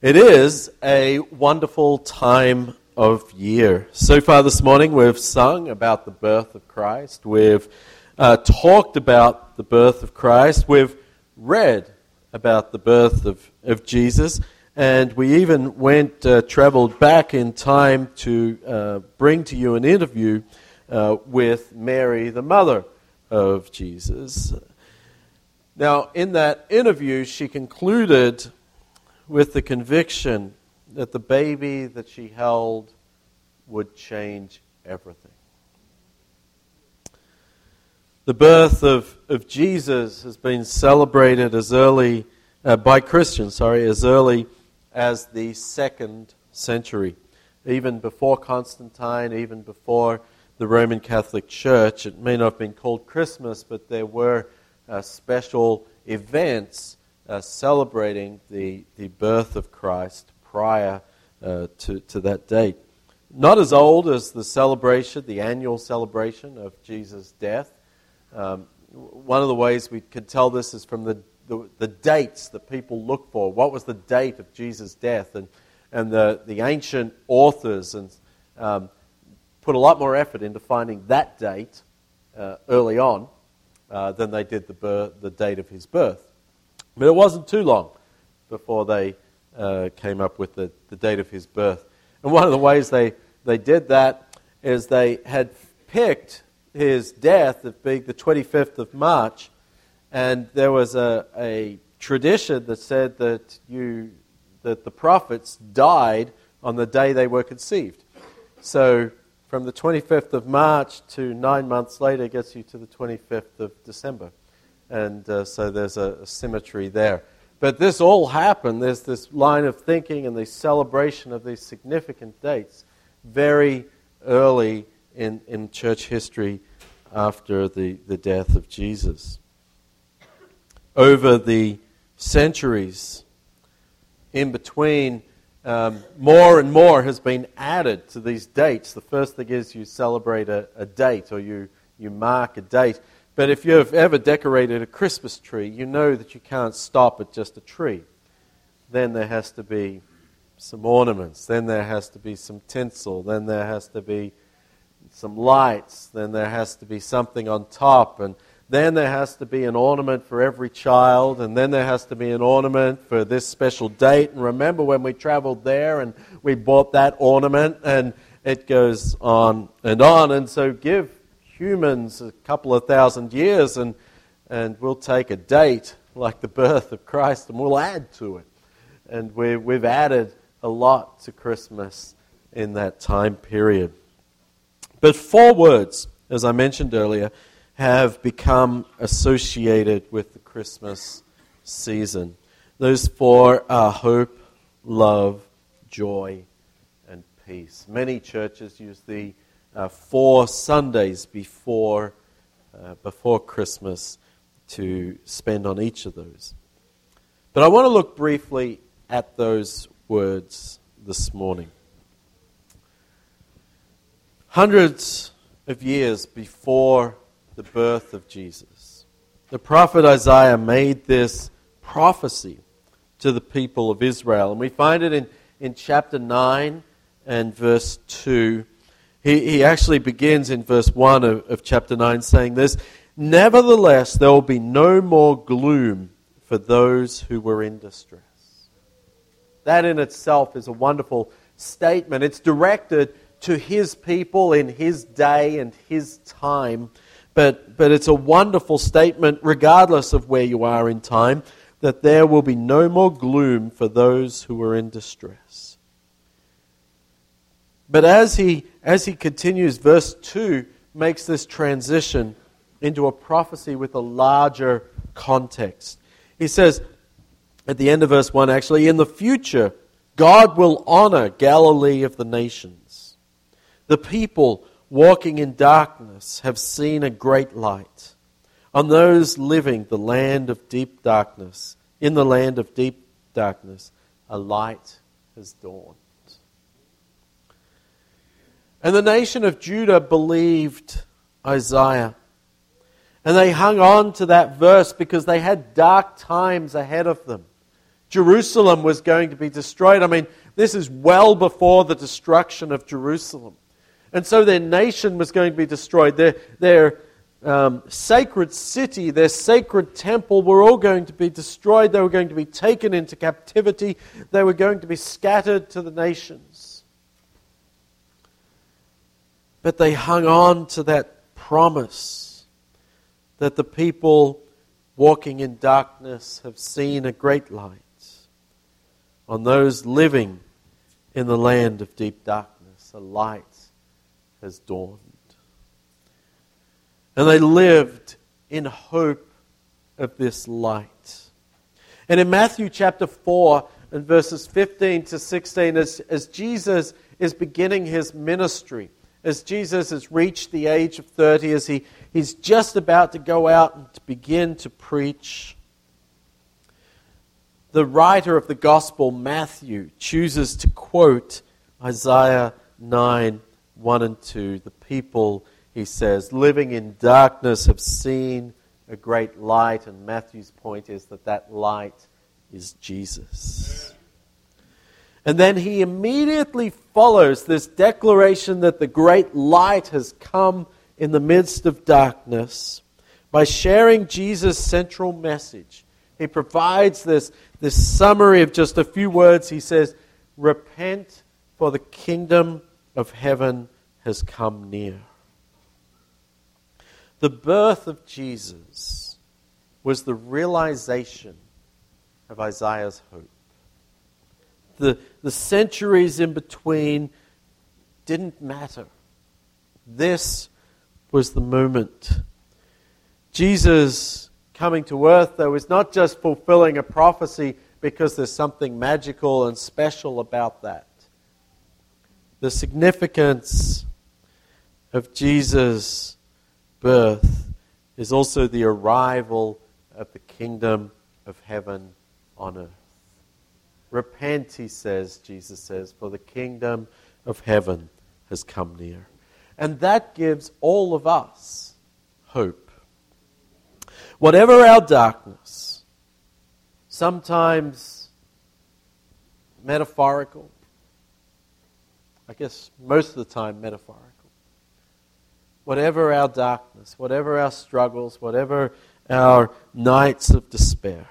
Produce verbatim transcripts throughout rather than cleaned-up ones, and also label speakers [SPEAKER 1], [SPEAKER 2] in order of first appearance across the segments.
[SPEAKER 1] It is a wonderful time of year. So far this morning we've sung about the birth of Christ. We've uh, talked about the birth of Christ. We've read about the birth of, of Jesus. And we even went, uh, traveled back in time to uh, bring to you an interview uh, with Mary, the mother of Jesus. Now, in that interview, she concluded with the conviction that the baby that she held would change everything. The birth of, of Jesus has been celebrated as early uh, by Christians, sorry, as early as the second century, even before Constantine, even before the Roman Catholic Church. It may not have been called Christmas, but there were uh, special events Uh, celebrating the, the birth of Christ prior uh, to, to that date. Not as old as the celebration, the annual celebration of Jesus' death. Um, one of the ways we can tell this is from the, the, the dates that people look for. What was the date of Jesus' death? And, and the, the ancient authors and um, put a lot more effort into finding that date uh, early on uh, than they did the, birth, the date of his birth. But it wasn't too long before they uh, came up with the, the date of his birth. And one of the ways they, they did that is they had picked his death as being the twenty-fifth of March, and there was a, a tradition that said that you that the prophets died on the day they were conceived. So from the twenty-fifth of March to nine months later gets you to the twenty-fifth of December. And uh, so there's a, a symmetry there. But this all happened, there's this line of thinking and the celebration of these significant dates very early in, in church history after the, the death of Jesus. Over the centuries, in between, um, more and more has been added to these dates. The first thing is you celebrate a, a date, or you, you mark a date. But if you've ever decorated a Christmas tree, you know that you can't stop at just a tree. Then there has to be some ornaments. Then there has to be some tinsel. Then there has to be some lights. Then there has to be something on top. And then there has to be an ornament for every child. And then there has to be an ornament for this special date. And remember when we traveled there and we bought that ornament? And it goes on and on. And so give humans a couple of thousand years and and we'll take a date like the birth of Christ and we'll add to it. And we, we've added a lot to Christmas in that time period. But four words, as I mentioned earlier, have become associated with the Christmas season. Those four are hope, love, joy, and peace. Many churches use the Uh, four Sundays before uh, before Christmas to spend on each of those. But I want to look briefly at those words this morning. Hundreds of years before the birth of Jesus, the prophet Isaiah made this prophecy to the people of Israel. And we find it in, in chapter nine and verse two. He, he actually begins in verse one of, of chapter nine saying this: "Nevertheless, there will be no more gloom for those who were in distress." That in itself is a wonderful statement. It's directed to his people in his day and his time. But, but it's a wonderful statement regardless of where you are in time, that there will be no more gloom for those who are in distress. But as he as he continues, verse two makes this transition into a prophecy with a larger context. He says, at the end of verse one actually, "In the future, God will honor Galilee of the nations. The people walking in darkness have seen a great light. On those living the land of deep darkness, in the land of deep darkness, a light has dawned." And the nation of Judah believed Isaiah. And they hung on to that verse because they had dark times ahead of them. Jerusalem was going to be destroyed. I mean, this is well before the destruction of Jerusalem. And so their nation was going to be destroyed. Their, their um, sacred city, their sacred temple were all going to be destroyed. They were going to be taken into captivity. They were going to be scattered to the nations. But they hung on to that promise that the people walking in darkness have seen a great light. On those living in the land of deep darkness, a light has dawned. And they lived in hope of this light. And in Matthew chapter four and verses fifteen to sixteen, as, as Jesus is beginning his ministry, as Jesus has reached the age of thirty, as he, he's just about to go out and to begin to preach, the writer of the Gospel, Matthew, chooses to quote Isaiah nine, one and two. The people, he says, living in darkness have seen a great light. And Matthew's point is that that light is Jesus. And then he immediately follows this declaration that the great light has come in the midst of darkness by sharing Jesus' central message. He provides this, this summary of just a few words. He says, repent, for the kingdom of heaven has come near. The birth of Jesus was the realization of Isaiah's hope. The, the centuries in between didn't matter. This was the moment. Jesus coming to earth, though, is not just fulfilling a prophecy because there's something magical and special about that. The significance of Jesus' birth is also the arrival of the kingdom of heaven on earth. Repent, he says, Jesus says, for the kingdom of heaven has come near. And that gives all of us hope. Whatever our darkness, sometimes metaphorical, I guess most of the time metaphorical. Whatever our darkness, whatever our struggles, whatever our nights of despair,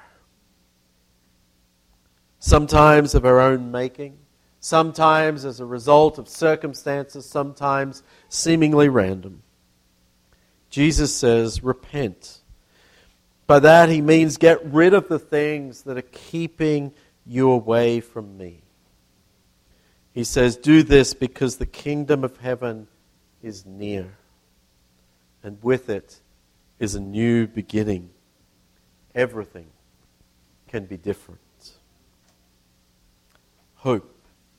[SPEAKER 1] sometimes of our own making, sometimes as a result of circumstances, sometimes seemingly random, Jesus says, repent. By that he means get rid of the things that are keeping you away from me. He says, do this because the kingdom of heaven is near. And with it is a new beginning. Everything can be different. Hope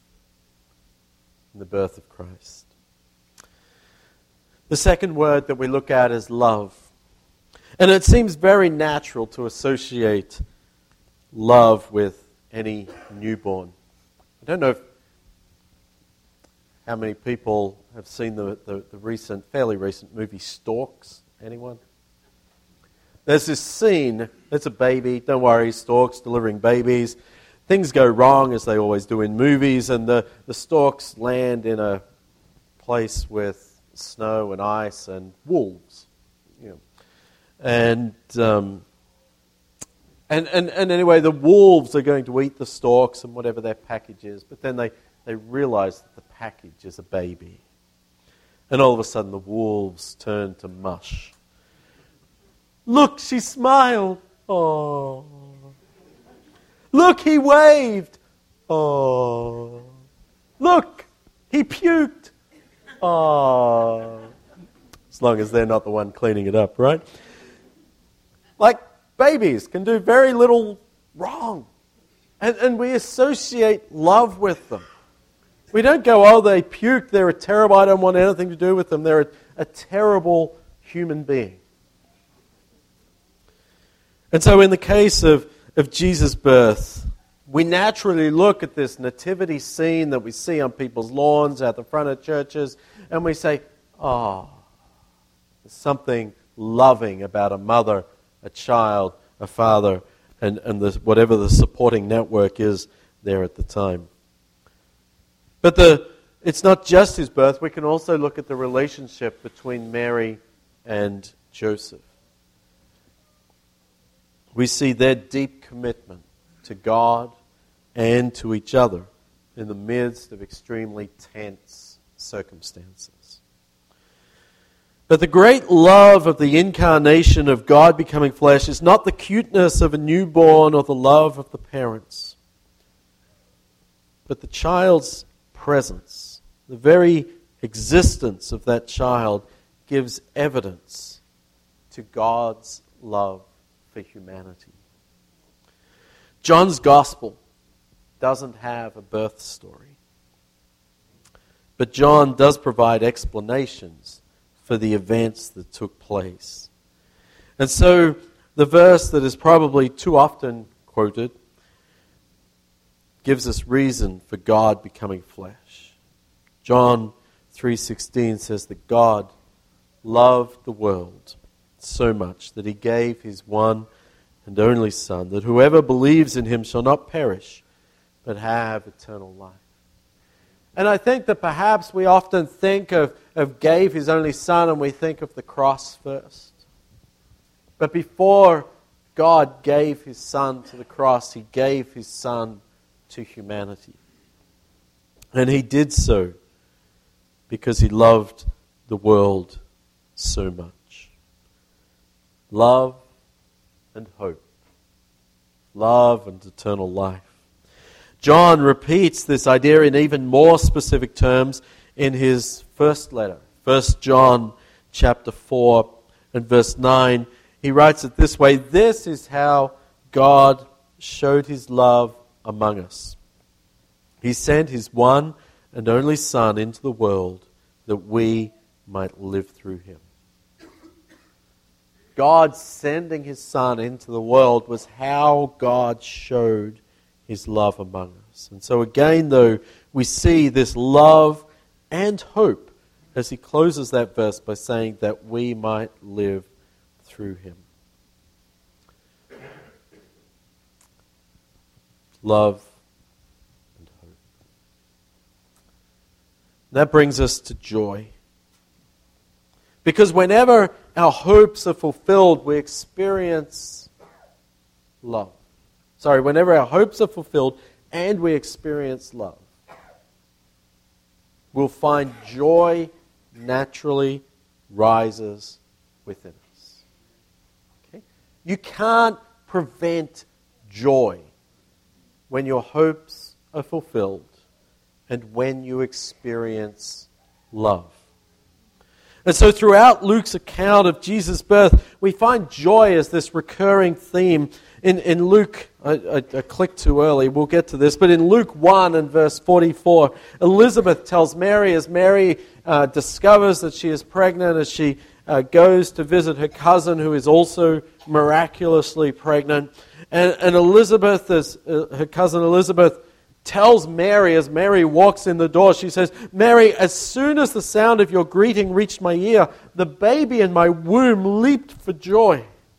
[SPEAKER 1] in the birth of Christ. The second word that we look at is love. And it seems very natural to associate love with any newborn. I don't know if, how many people have seen the, the, the recent, fairly recent movie Storks. Anyone? There's this scene, it's a baby, don't worry, storks delivering babies. Things go wrong, as they always do in movies, and the, the storks land in a place with snow and ice and wolves. You know. And, um, and, and, and anyway, the wolves are going to eat the storks and whatever their package is, but then they, they realize that the package is a baby. And all of a sudden the wolves turn to mush. Look, she smiled. Oh. Look, he waved. Oh. Look, he puked. Oh. As long as they're not the one cleaning it up, right? Like babies can do very little wrong. And, and we associate love with them. We don't go, oh, they puked, they're a terrible, I don't want anything to do with them. They're a, a terrible human being. And so in the case of, of Jesus' birth, we naturally look at this nativity scene that we see on people's lawns, at the front of churches, and we say, oh, there's something loving about a mother, a child, a father, and, and the, whatever the supporting network is there at the time. But the it's not just his birth. We can also look at the relationship between Mary and Joseph. We see their deep commitment to God and to each other in the midst of extremely tense circumstances. But the great love of the incarnation of God becoming flesh is not the cuteness of a newborn or the love of the parents, but the child's presence, the very existence of that child gives evidence to God's love for humanity. John's Gospel doesn't have a birth story, but John does provide explanations for the events that took place. And so the verse that is probably too often quoted gives us reason for God becoming flesh. John three sixteen says that God loved the world so much that he gave his one and only Son, that whoever believes in him shall not perish, but have eternal life. And I think that perhaps we often think of, of gave his only Son and we think of the cross first. But before God gave his Son to the cross, he gave his Son to humanity. And he did so because he loved the world so much. Love and hope. Love and eternal life. John repeats this idea in even more specific terms in his first letter, First John chapter four and verse nine. He writes it this way: "This is how God showed his love among us. He sent his one and only Son into the world that we might live through him." God sending his Son into the world was how God showed his love among us. And so again, though, we see this love and hope as he closes that verse by saying that we might live through him. Love and hope. That brings us to joy. Because whenever our hopes are fulfilled, we experience love. Sorry, whenever our hopes are fulfilled and we experience love, we'll find joy naturally rises within us. Okay? You can't prevent joy when your hopes are fulfilled and when you experience love. And so throughout Luke's account of Jesus' birth, we find joy as this recurring theme. In, in Luke, I, I, I clicked too early, we'll get to this, but in Luke one and verse forty-four, Elizabeth tells Mary, as Mary uh, discovers that she is pregnant, as she uh, goes to visit her cousin who is also miraculously pregnant, and, and Elizabeth, as, uh, her cousin Elizabeth, tells Mary as Mary walks in the door, she says, "Mary, as soon as the sound of your greeting reached my ear, the baby in my womb leaped for joy."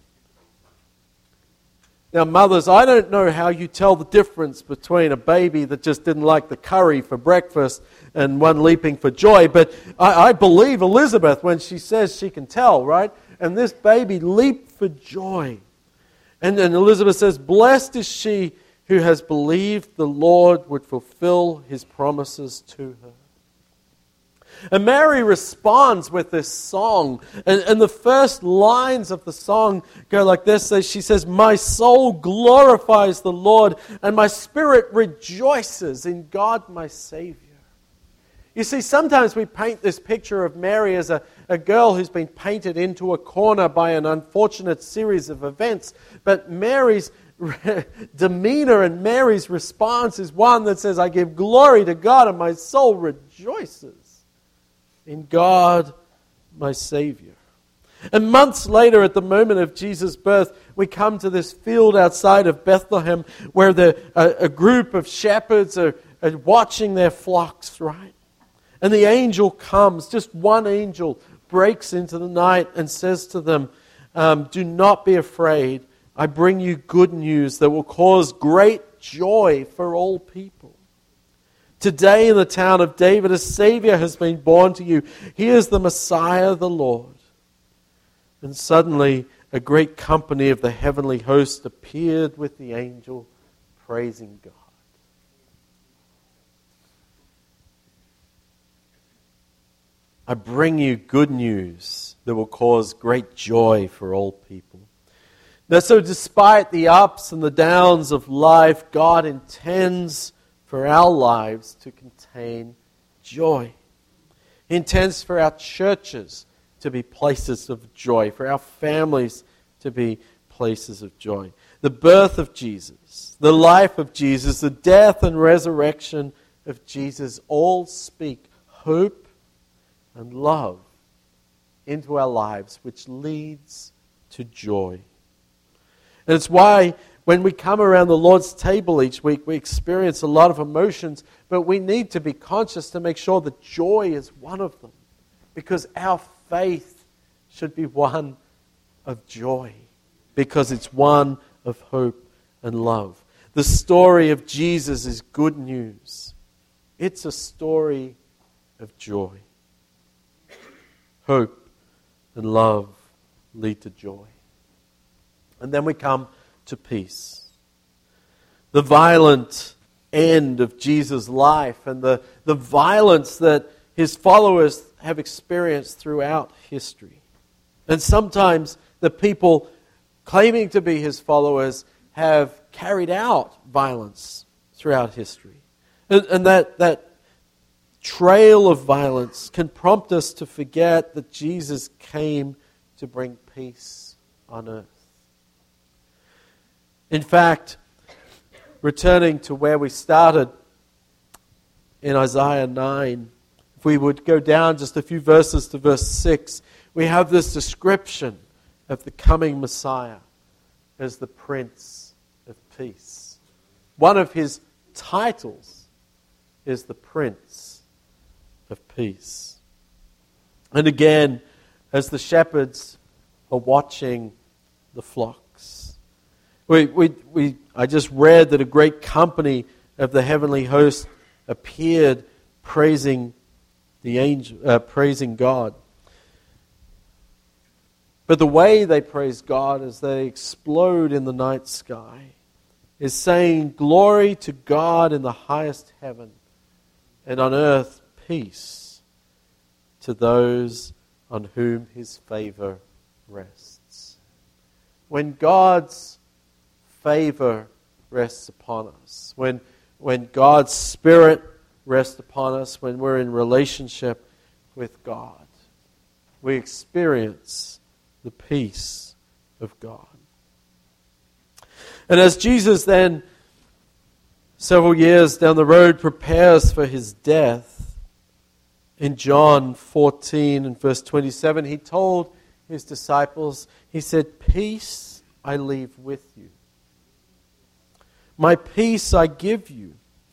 [SPEAKER 1] Now, mothers, I don't know how you tell the difference between a baby that just didn't like the curry for breakfast and one leaping for joy, but I, I believe Elizabeth when she says she can tell, right? And this baby leaped for joy. And then Elizabeth says, "Blessed is she who has believed the Lord would fulfill his promises to her." And Mary responds with this song. And, and the first lines of the song go like this. She says, "My soul glorifies the Lord, and my spirit rejoices in God my Savior." You see, sometimes we paint this picture of Mary as a, a girl who's been painted into a corner by an unfortunate series of events. But Mary's demeanor and Mary's response is one that says, "I give glory to God and my soul rejoices in God my Savior." And months later, at the moment of Jesus' birth, we come to this field outside of Bethlehem where the, a, a group of shepherds are, are watching their flocks, right? And the angel comes, just one angel breaks into the night and says to them, um, "Do not be afraid. I bring you good news that will cause great joy for all people. Today in the town of David, a Savior has been born to you. He is the Messiah, the Lord. And suddenly a great company of the heavenly host appeared with the angel, praising God. I bring you good news that will cause great joy for all people. Now, so despite the ups and the downs of life, God intends for our lives to contain joy. He intends for our churches to be places of joy, for our families to be places of joy. The birth of Jesus, the life of Jesus, the death and resurrection of Jesus all speak hope and love into our lives, which leads to joy. And it's why when we come around the Lord's table each week, we experience a lot of emotions, but we need to be conscious to make sure that joy is one of them, because our faith should be one of joy, because it's one of hope and love. The story of Jesus is good news. It's a story of joy. Hope and love lead to joy. And then we come to peace. The violent end of Jesus' life and the, the violence that his followers have experienced throughout history. And sometimes the people claiming to be his followers have carried out violence throughout history. And, and that, that trail of violence can prompt us to forget that Jesus came to bring peace on earth. In fact, returning to where we started in Isaiah nine, if we would go down just a few verses to verse six, we have this description of the coming Messiah as the Prince of Peace. One of his titles is the Prince of Peace. And again, as the shepherds are watching the flocks, we, we, we, I just read that a great company of the heavenly host appeared praising the angel, uh, praising God. But the way they praise God as they explode in the night sky is saying, "Glory to God in the highest heaven, and on earth peace to those on whom his favor rests." When God's favor rests upon us, when, when God's Spirit rests upon us, when we're in relationship with God, we experience the peace of God. And as Jesus then, several years down the road, prepares for his death, in John fourteen and verse twenty-seven, he told his disciples, he said, "Peace I leave with you. My peace I give you.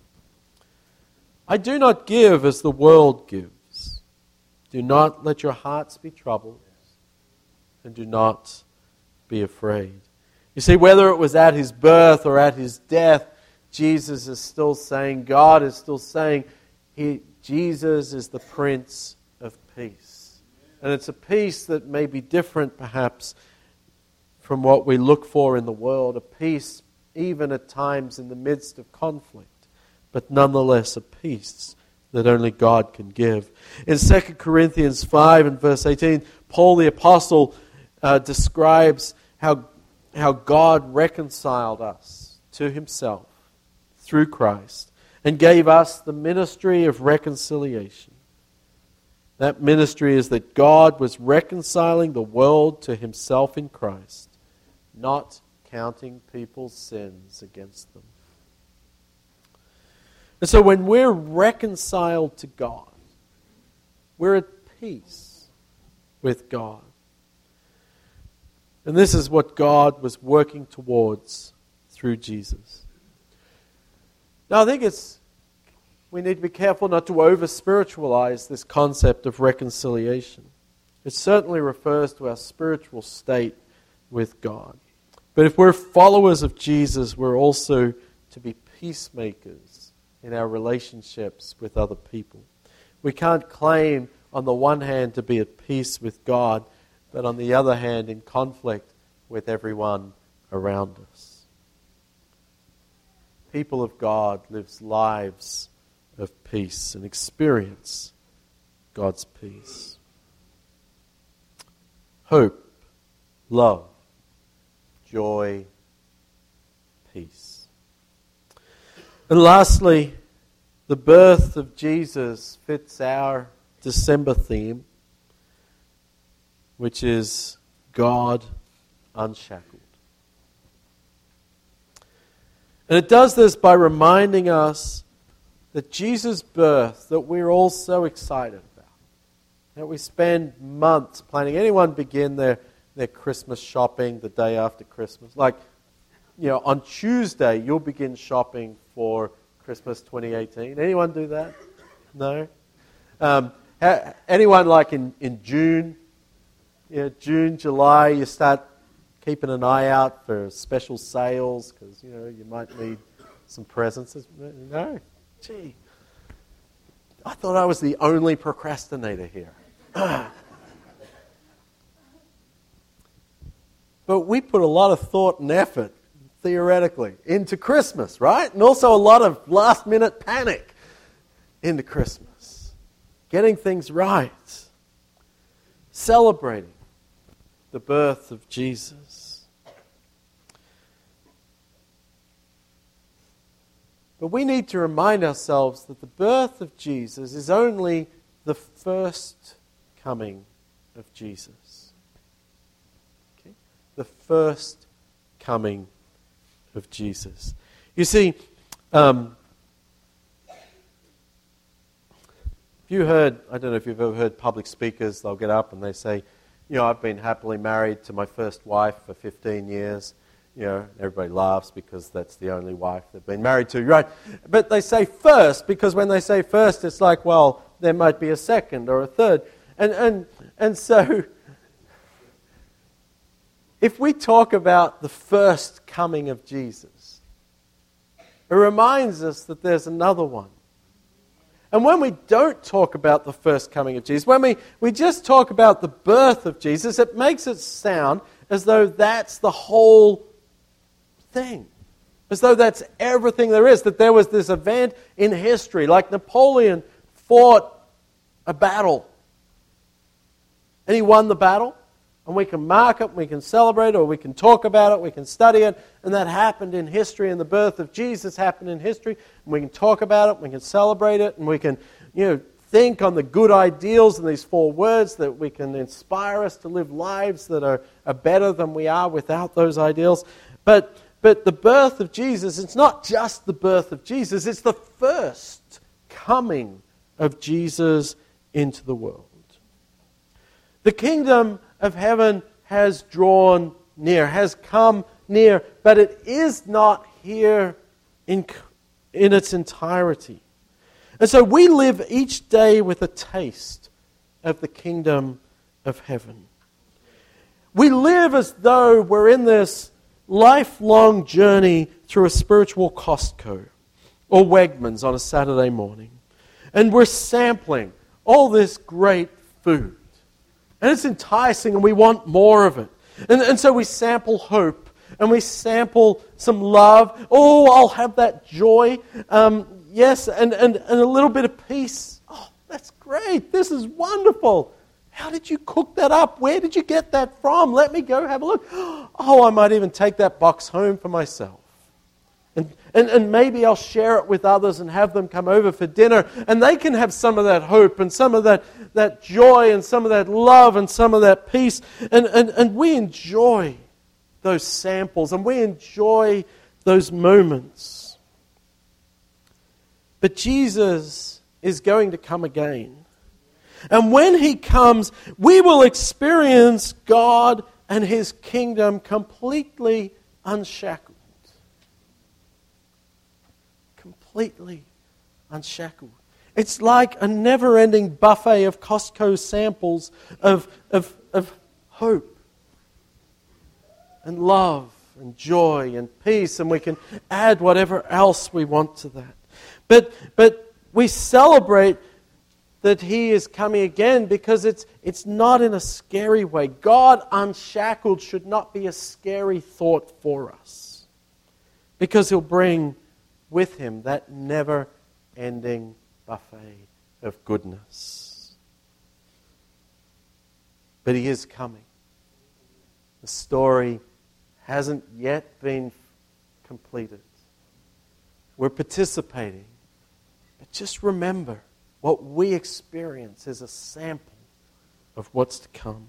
[SPEAKER 1] I do not give as the world gives. Do not let your hearts be troubled, and do not be afraid." You see, whether it was at his birth or at his death, Jesus is still saying, God is still saying, he, Jesus is the Prince of Peace. And it's a peace that may be different perhaps from what we look for in the world, a peace even at times in the midst of conflict, but nonetheless a peace that only God can give. In Second Corinthians five and verse eighteen, Paul the Apostle uh, describes how, how God reconciled us to himself through Christ and gave us the ministry of reconciliation. That ministry is that God was reconciling the world to himself in Christ, not counting people's sins against them. And so when we're reconciled to God, we're at peace with God. And this is what God was working towards through Jesus. Now I think it's we need to be careful not to over-spiritualize this concept of reconciliation. It certainly refers to our spiritual state with God. But if we're followers of Jesus, we're also to be peacemakers in our relationships with other people. We can't claim on the one hand to be at peace with God, but on the other hand in conflict with everyone around us. People of God live lives of peace and experience God's peace. Hope, love, joy, peace. And lastly, the birth of Jesus fits our December theme, which is God unshackled. And it does this by reminding us that Jesus' birth, that we're all so excited about, that we spend months planning. Anyone begin their, their Christmas shopping the day after Christmas? Like, you know, on Tuesday, you'll begin shopping for Christmas twenty eighteen. Anyone do that? No? Um, ha, anyone like in, in June? Yeah, June, July, you start keeping an eye out for special sales because, you know, you might need some presents. No? Gee. I thought I was the only procrastinator here. But we put a lot of thought and effort, theoretically, into Christmas, right? And also a lot of last-minute panic into Christmas. Getting things right. Celebrating the birth of Jesus. But we need to remind ourselves that the birth of Jesus is only the first coming of Jesus. Okay? The first coming of Jesus. You see, um, if you heard, I don't know if you've ever heard public speakers, they'll get up and they say, you know, I've been happily married to my first wife for fifteen years. You know, everybody laughs because that's the only wife they've been married to, right? But they say first because when they say first, it's like, well, there might be a second or a third. And and and so, if we talk about the first coming of Jesus, it reminds us that there's another one. And when we don't talk about the first coming of Jesus, when we, we just talk about the birth of Jesus, it makes it sound as though that's the whole thing. As though that's everything there is. That there was this event in history, like Napoleon fought a battle. And he won the battle. And we can mark it, we can celebrate it, or we can talk about it, we can study it. And that happened in history, and the birth of Jesus happened in history. And we can talk about it, we can celebrate it, and we can, you know, think on the good ideals in these four words that we can inspire us to live lives that are, are better than we are without those ideals. But, but the birth of Jesus, it's not just the birth of Jesus, it's the first coming of Jesus into the world. The kingdom of heaven has drawn near, has come near, but it is not here in, in its entirety. And so we live each day with a taste of the kingdom of heaven. We live as though we're in this lifelong journey through a spiritual Costco or Wegmans on a Saturday morning. And we're sampling all this great food. And it's enticing and we want more of it. And, and so we sample hope and we sample some love. Oh, I'll have that joy. Um, yes, and, and, and a little bit of peace. Oh, that's great. This is wonderful. How did you cook that up? Where did you get that from? Let me go have a look. Oh, I might even take that box home for myself. And, and and maybe I'll share it with others and have them come over for dinner. And they can have some of that hope and some of that, that joy and some of that love and some of that peace. And, and, and we enjoy those samples and we enjoy those moments. But Jesus is going to come again. And when He comes, we will experience God and His kingdom completely unshackled. Completely unshackled. It's like a never-ending buffet of Costco samples of, of, of hope and love and joy and peace, and we can add whatever else we want to that. But, but we celebrate that He is coming again because it's, it's not in a scary way. God unshackled should not be a scary thought for us, because He'll bring with Him that never-ending buffet of goodness. But He is coming. The story hasn't yet been completed. We're participating. But just remember, what we experience is a sample of what's to come.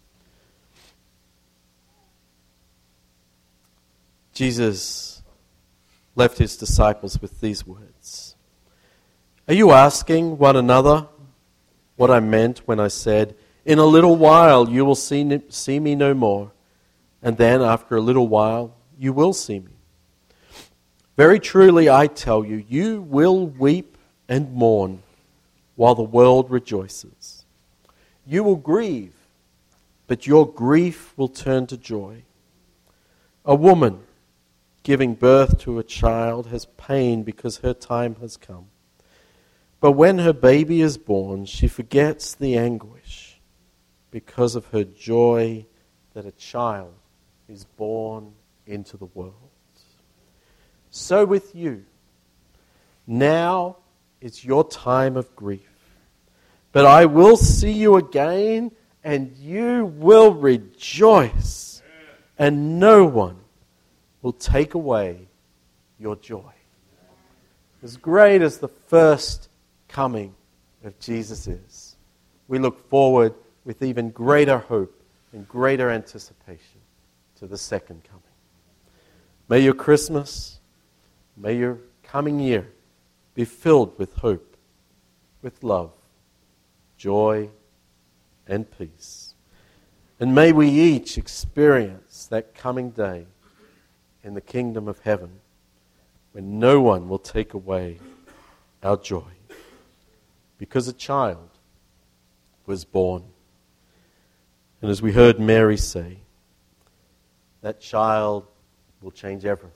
[SPEAKER 1] Jesus left His disciples with these words. Are you asking one another what I meant when I said, in a little while you will see, see me no more, and then after a little while you will see me? Very truly I tell you, you will weep and mourn while the world rejoices. You will grieve, but your grief will turn to joy. A woman giving birth to a child has pain because her time has come. But when her baby is born, she forgets the anguish because of her joy that a child is born into the world. So with you, now is your time of grief. But I will see you again, and you will rejoice, and no one will take away your joy. As great as the first coming of Jesus is, we look forward with even greater hope and greater anticipation to the second coming. May your Christmas, may your coming year be filled with hope, with love, joy, and peace. And may we each experience that coming day in the kingdom of heaven when no one will take away our joy, because a child was born. And as we heard Mary say, that child will change everything.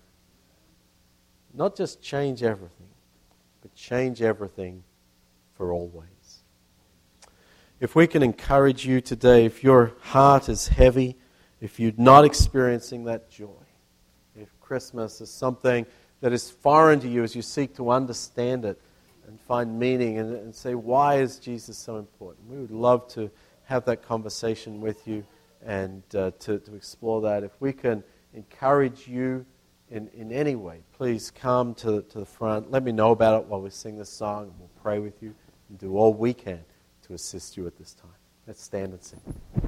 [SPEAKER 1] Not just change everything, but change everything for always. If we can encourage you today, if your heart is heavy, if you're not experiencing that joy, if Christmas is something that is foreign to you as you seek to understand it and find meaning and, and say, why is Jesus so important? We would love to have that conversation with you and uh, to, to explore that. If we can encourage you in, in any way, please come to, to the front. Let me know about it while we sing this song, and we'll pray with you and do all we can to assist you at this time. Let's stand and sing.